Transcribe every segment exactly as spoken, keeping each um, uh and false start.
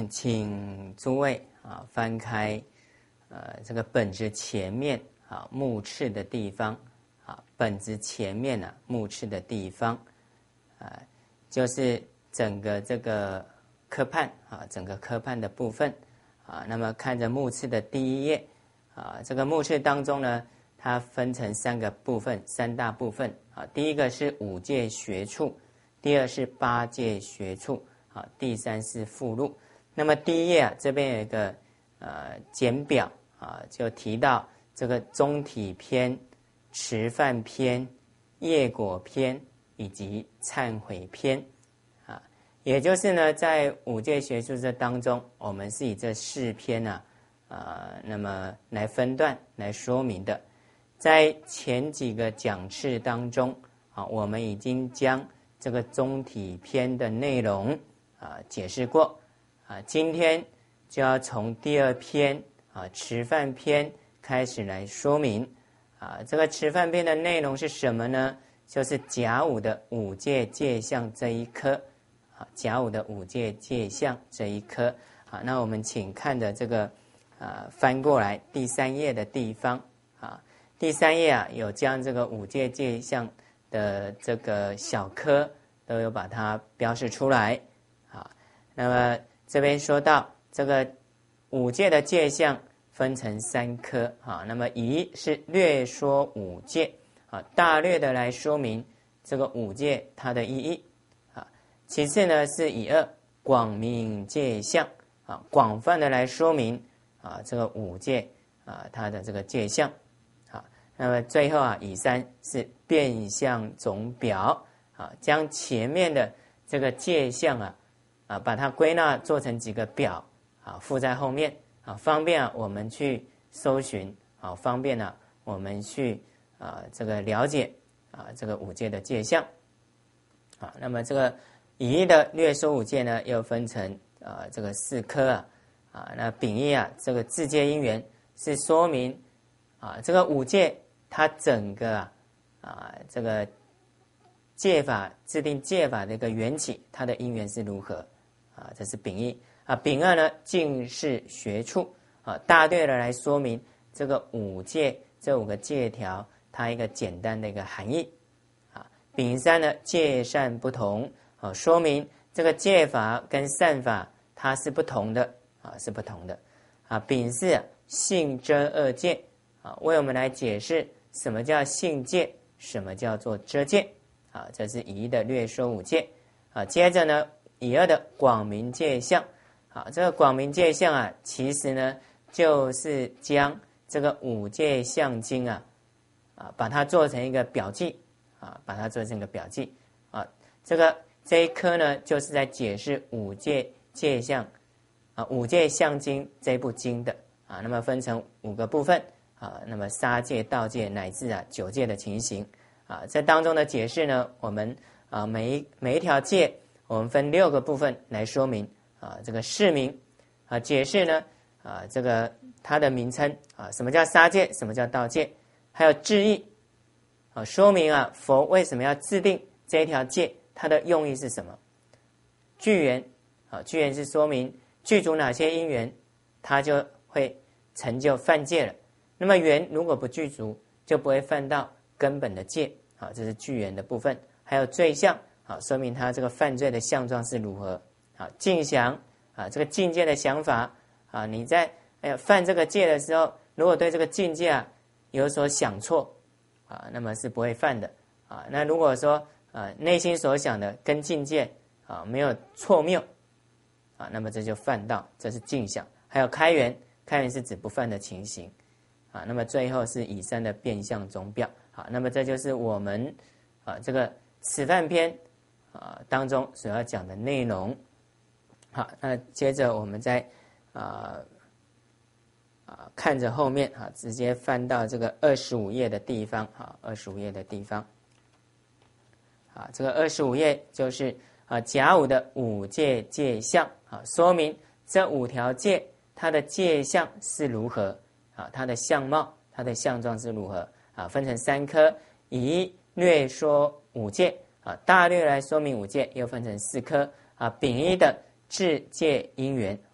请诸位啊翻开呃这个本子前面啊目次的地方啊，本子前面呢、啊、目次的地方啊，就是整个这个科判啊，整个科判的部分啊。那么看着目次的第一页啊，这个目次当中呢，它分成三个部分，三大部分啊。第一个是五戒学处，第二是八戒学处啊，第三是附录。那么第一页啊，这边有一个呃简表啊，就提到这个中体篇、持犯篇、业果篇以及忏悔篇啊，也就是呢，在五戒学处这当中，我们是以这四篇呢、啊，呃，那么来分段来说明的。在前几个讲次当中啊，我们已经将这个中体篇的内容啊解释过。啊，今天就要从第二篇啊持犯篇开始来说明啊。这个持犯篇的内容是什么呢？就是甲午的五戒戒相这一科啊，甲午的五戒戒相这一科啊。那我们请看的这个啊翻过来第三页的地方啊，第三页啊有将这个五戒戒相的这个小科都有把它标示出来啊。那么这边说到这个五戒的戒相分成三科啊，那么一是略说五戒啊，大略的来说明这个五戒它的意义啊。其次呢是以二广明戒相啊，广泛的来说明啊这个五戒啊它的这个戒相啊。那么最后啊以三是变相总表啊，将前面的这个戒相啊。啊，把它归纳做成几个表啊，附在后面啊，方便啊我们去搜寻啊，方便呢、啊、我们去啊这个了解啊这个五戒的戒相啊。那么这个乙一的略说五戒呢，又分成啊这个四科啊啊。那丙一啊这个自戒因缘是说明啊这个五戒它整个啊啊这个戒法制定戒法的一个缘起，它的因缘是如何。啊，这是丙一啊。丙二呢，净是学处啊，大略的来说明这个五戒这五个戒条它一个简单的一个含义啊。丙三呢，戒善不同啊，说明这个戒法跟善法它是不同的啊，是不同的啊。丙四啊，性遮二戒啊，为我们来解释什么叫性戒，什么叫做遮戒啊。这是乙一的略说五戒啊。接着呢。乙二的广明戒相，好，这个广明戒相啊，其实呢就是将这个五戒相经啊，啊，把它做成一个表记啊，把它做成一个表记啊。这个这一科呢，就是在解释五戒戒相啊，五戒相经这部经的啊。那么分成五个部分啊，那么杀戒、盗戒乃至啊九戒的情形啊，这当中的解释呢，我们啊每一每一条戒。我们分六个部分来说明啊，这个释名啊，解释呢啊，这个它的名称啊，什么叫杀戒，什么叫盗戒，还有制义啊，说明啊佛为什么要制定这一条戒，它的用意是什么？具缘啊，具缘是说明具足哪些因缘，它就会成就犯戒了。那么缘如果不具足，就不会犯到根本的戒啊，这是具缘的部分，还有罪相。好，说明他这个犯罪的相状是如何。好，境想啊，这个境界的想法啊，你在哎呀犯这个戒的时候，如果对这个境界啊有所想错啊，那么是不会犯的啊。那如果说啊内心所想的跟境界啊没有错谬啊，那么这就犯到，这是境想。还有开源，开源是指不犯的情形啊。那么最后是以三的变相总表。好，那么这就是我们啊这个此犯篇。啊，当中所要讲的内容。好，那接着我们再啊啊看着后面啊，直接翻到这个二十五页的地方。好，二十五页的地方。啊，这个二十五页就是啊甲午的五戒戒相啊，说明这五条戒它的戒相是如何啊，它的相貌、它的相状是如何啊，分成三科，以略说五戒。啊，大略来说明五戒，又分成四科啊。丙一的制戒因缘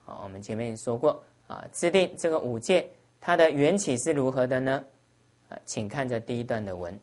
啊，我们前面说过啊，制定这个五戒，它的缘起是如何的呢？啊，请看这第一段的文。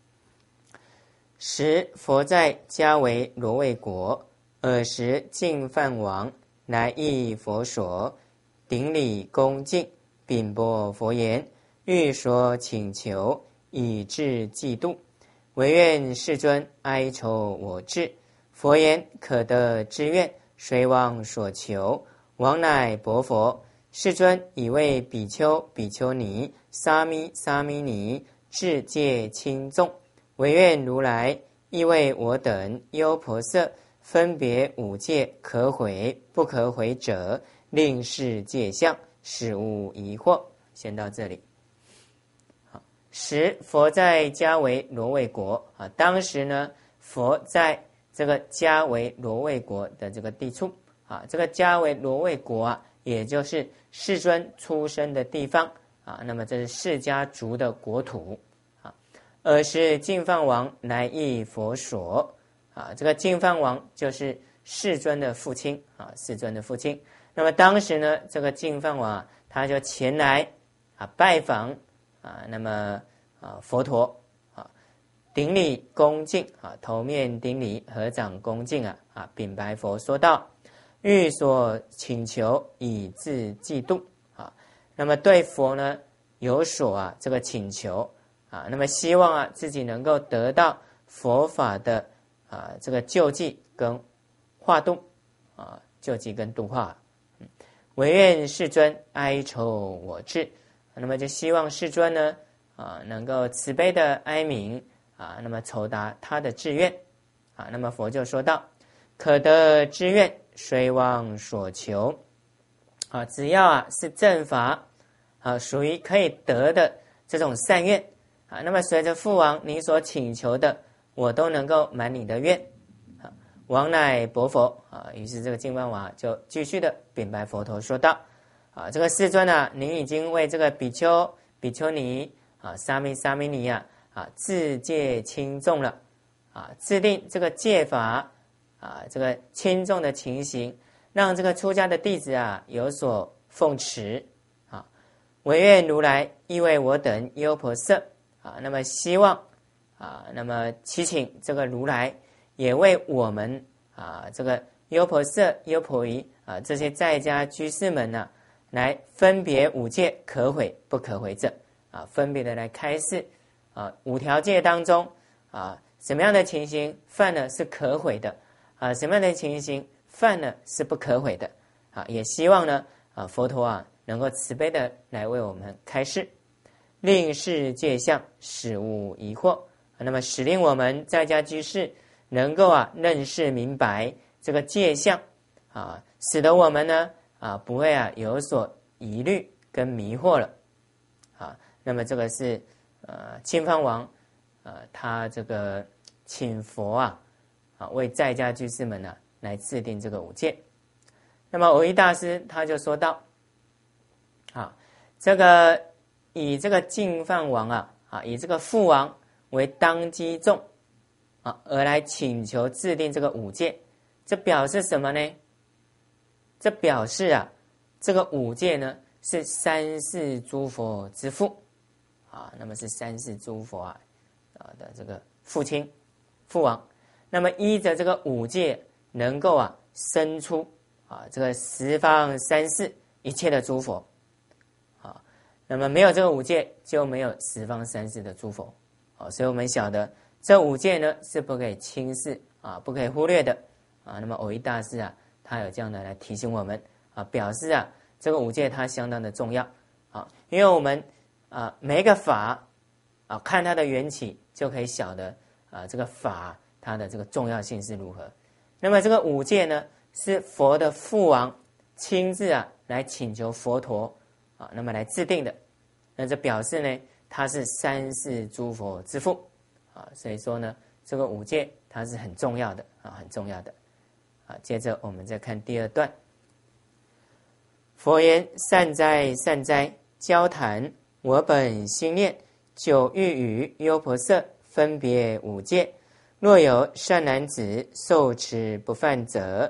时佛在迦维罗卫国，尔时净饭王来诣佛所，顶礼恭敬，禀播佛言，欲所请求，以至嫉妒，唯愿世尊哀酬我智。佛言，可得之愿，虽往所求。王乃薄佛，世尊已为比丘、比丘尼、沙弥、沙弥尼智戒轻重，唯愿如来亦为我等优婆塞分别五戒，可毁不可毁者，令示戒相，使无疑惑。先到这里。好，时佛在迦维罗卫国啊，当时呢，佛在这个迦维罗卫国的这个地处啊，这个迦维罗卫国啊，也就是世尊出生的地方啊，那么这是释迦族的国土啊。尔时净饭王来诣佛所啊，这个净饭王就是世尊的父亲啊，世尊的父亲。那么当时呢，这个净饭王啊，他就前来啊拜访啊，那么啊佛陀啊，顶礼恭敬啊，头面顶礼，合掌恭敬啊啊，禀白佛说道：欲所请求，以自嫉妒啊。那么对佛呢有所啊这个请求啊，那么希望啊自己能够得到佛法的啊这个救济跟化度啊，救济跟度化。嗯，唯愿世尊哀酬我智。那么就希望世尊呢啊能够慈悲的哀悯啊，那么酬答他的志愿啊。那么佛就说道：可得之愿，虽往所求啊，只要啊是正法啊，属于可以得的这种善愿啊，那么随着父王你所请求的，我都能够满你的愿。啊，王乃薄佛啊，于是这个净饭王就继续的禀白佛陀说道：啊，这个世尊啊，您已经为这个比丘、比丘尼啊、沙弥、沙弥尼啊啊自戒轻重了啊，制定这个戒法啊，这个轻重的情形，让这个出家的弟子啊有所奉持啊。唯愿如来亦为我等优婆塞啊，那么希望啊，那么祈请这个如来也为我们啊这个优婆塞、优婆夷啊这些在家居士们呢、啊，来分别五戒可毁不可毁者啊，分别的来开示啊五条戒当中啊什么样的情形犯了是可毁的啊，什么样的情形犯了是不可毁的啊，也希望呢啊佛陀啊能够慈悲的来为我们开示，令示戒相，使无疑惑、啊、那么使令我们在家居士能够啊认识明白这个戒相啊，使得我们呢啊不会啊有所疑虑跟迷惑了啊。那么这个是呃净饭王呃他这个请佛啊啊为在家居士们呢、啊、来制定这个五戒。那么藕益大师他就说到啊，这个以这个净饭王啊啊以这个父王为当机众啊而来请求制定这个五戒，这表示什么呢？这表示啊这个五戒呢是三世诸佛之父啊，那么是三世诸佛啊啊的这个父亲父王，那么依着这个五戒能够啊生出啊这个十方三世一切的诸佛啊，那么没有这个五戒就没有十方三世的诸佛啊，所以我们晓得这五戒呢是不可以轻视啊，不可以忽略的啊。那么藕益大师啊他有这样的来提醒我们啊，表示啊这个五戒它相当的重要啊，因为我们啊每一个法啊看它的缘起就可以晓得啊这个法它的这个重要性是如何。那么这个五戒呢是佛的父王亲自啊来请求佛陀啊，那么来制定的，那这表示呢它是三世诸佛之父啊，所以说呢这个五戒它是很重要的啊，很重要的啊。接着我们再看第二段，佛言：善哉善哉，交谈我本心念，久欲与优婆塞分别五戒，若有善男子受持不犯者，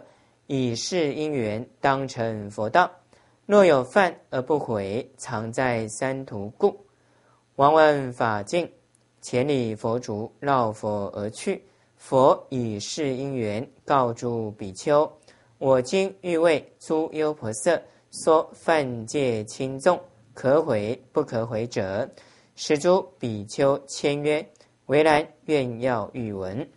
以是因缘当成佛道。若有犯而不悔，常在三途故。王闻法尽，前礼佛足，绕佛而去。佛以是因缘告诸比丘：我今欲为诸优婆塞说犯戒轻重，可悔不可悔者。使诸比丘签曰：唯然，愿要欲闻。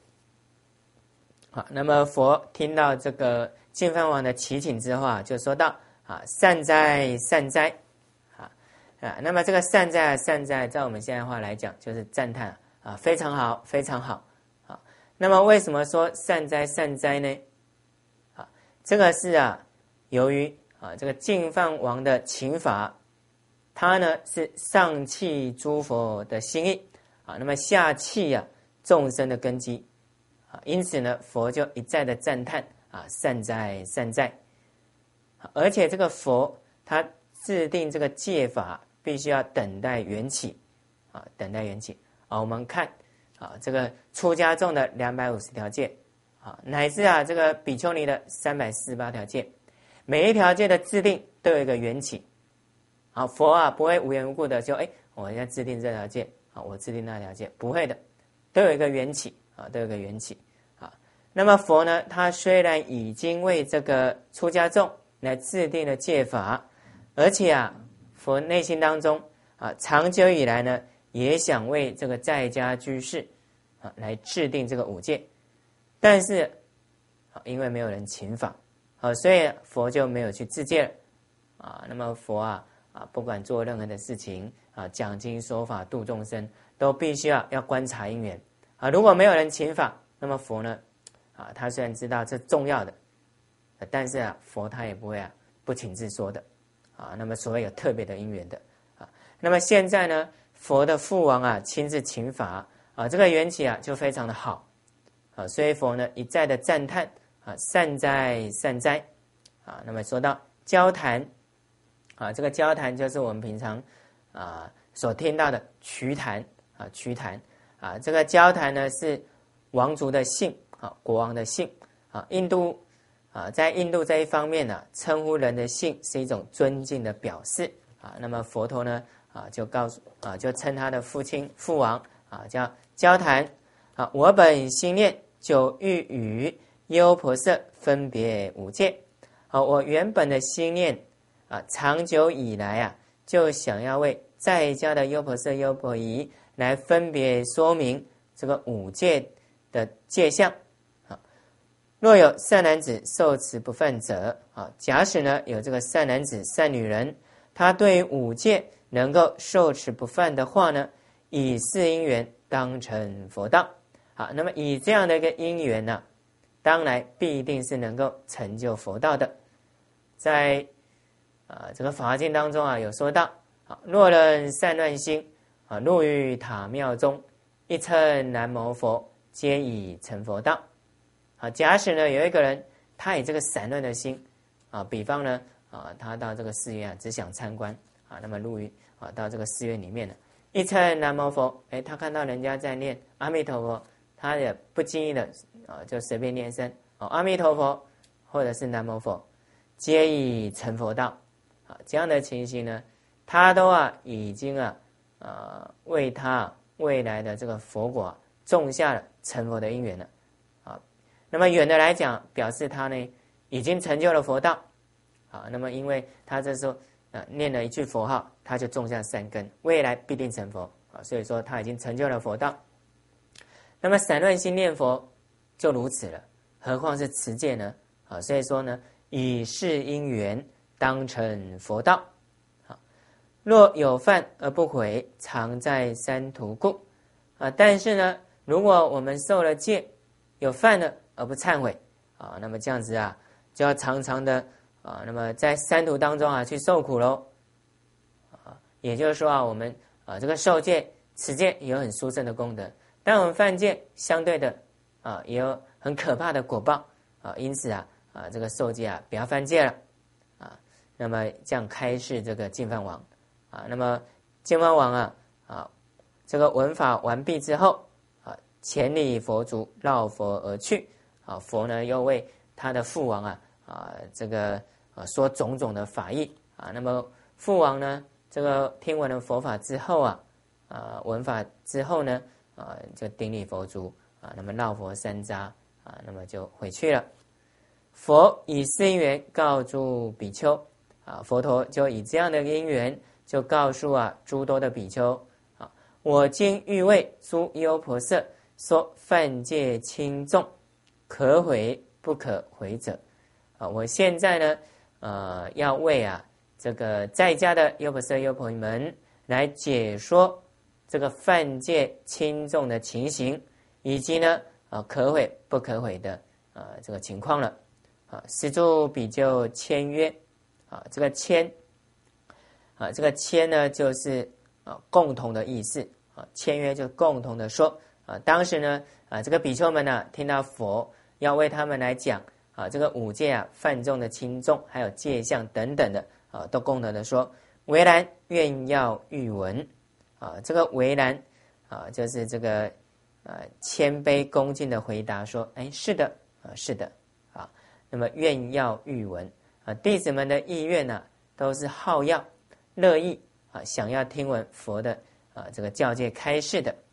好，那么佛听到这个净饭王的祈请之后啊，就说道：啊，善哉善哉。啊啊，那么这个善哉善哉，在我们现在话来讲，就是赞叹啊，非常好，非常好。啊，那么为什么说善哉善哉呢？啊，这个是啊，由于啊这个净饭王的请法，他呢是上契诸佛的心意啊，那么下契啊众生的根基。啊，因此呢，佛就一再的赞叹啊，善哉善哉。而且这个佛他制定这个戒法，必须要等待缘起啊，等待缘起啊。我们看啊，这个出家众的两百五十条戒啊，乃至啊这个比丘尼的三百四十八条戒，每一条戒的制定都有一个缘起。啊，佛啊不会无缘无故的说，哎，我要制定这条戒啊，我制定那条戒，不会的，都有一个缘起。啊，都有个缘起啊。那么佛呢，他虽然已经为这个出家众来制定了戒法，而且啊，佛内心当中啊，长久以来呢，也想为这个在家居士啊来制定这个五戒，但是啊，因为没有人请法，啊，所以佛就没有去制戒了啊。那么佛啊啊，不管做任何的事情啊，讲经说法度众生，都必须要要观察因缘。啊，如果没有人请法，那么佛呢？啊，他虽然知道这重要的，但是啊，佛他也不会啊不请自说的，啊，那么所谓有特别的因缘的，啊，那么现在呢，佛的父王啊亲自请法，啊，这个缘起啊就非常的好，啊，所以佛呢一再的赞叹，啊，善哉善哉，啊，那么说到交谈，啊，这个交谈就是我们平常啊所听到的瞿昙，啊，瞿昙。啊，这个交谈呢是王族的姓啊，国王的姓啊。印度啊，在印度这一方面呢、啊，称呼人的姓是一种尊敬的表示啊。那么佛陀呢啊，就告诉啊，就称他的父亲父王啊叫交谈啊。我本心念就欲与优婆塞分别五戒啊。我原本的心念啊，长久以来啊，就想要为在家的优婆塞优婆夷来分别说明这个五戒的戒相啊。若有善男子受持不犯者啊，假使呢有这个善男子善女人，他对于五戒能够受持不犯的话呢，以是因缘当成佛道。好，那么以这样的一个因缘呢、啊，当然必定是能够成就佛道的。在啊这个法华经当中啊有说到，啊，若人善乱心啊，入于塔庙中，一称南无佛，皆已成佛道。啊，假使呢有一个人，他以这个散乱的心啊，比方呢啊，他到这个寺院啊，只想参观啊，那么入于啊到这个寺院里面呢，一称南无佛，哎，他看到人家在念阿弥陀佛，他也不经意的啊，就随便念声哦，阿弥陀佛，或者是南无佛，皆已成佛道。啊，这样的情形呢，他都啊已经啊。呃，为他未来的这个佛果、啊、种下了成佛的因缘了啊。那么远的来讲，表示他呢已经成就了佛道啊。那么因为他这时候呃念了一句佛号，他就种下善根，未来必定成佛啊。所以说他已经成就了佛道。那么散乱心念佛就如此了，何况是持戒呢？啊，所以说呢，以是因缘当成佛道。若有犯而不悔，常在三途故。啊，但是呢，如果我们受了戒，有犯了而不忏悔啊，那么这样子啊，就要常常的啊，那么在三途当中啊去受苦喽。啊，也就是说啊，我们啊这个受戒、持戒有很殊胜的功德，但我们犯戒，相对的啊也有很可怕的果报啊。因此啊啊这个受戒啊不要犯戒了啊。那么这样开示这个净饭王。啊，那么净饭王啊啊，这个闻法完毕之后啊，前礼佛足，绕佛而去啊。佛呢又为他的父王啊啊这个啊说种种的法义啊，那么父王呢这个听闻了佛法之后啊啊闻法之后呢啊就顶礼佛足啊，那么绕佛三匝啊，那么就回去了。佛以是因缘告诸比丘啊，佛陀就以这样的因缘就告诉啊诸多的比丘啊，我今欲为诸优婆塞说犯戒轻重，可悔不可悔者啊，我现在呢呃要为啊这个在家的优婆塞优婆夷们来解说这个犯戒轻重的情形，以及呢啊可悔不可悔的啊这个情况了。啊，十诸比丘签约，啊，这个签，啊，这个签呢，就是啊共同的意思，啊，签约就共同的说，啊，当时呢，啊，这个比丘们呢，听到佛要为他们来讲，啊，这个五戒啊犯重的轻重，还有戒相等等的，啊，都共同的说，唯然愿要欲闻，啊，这个唯然，啊，就是这个，呃，谦卑恭敬的回答说，哎，是的，啊，是的。那么愿要欲闻啊，弟子们的意愿呢、啊，都是好要乐意啊，想要听闻佛的啊这个教戒开示的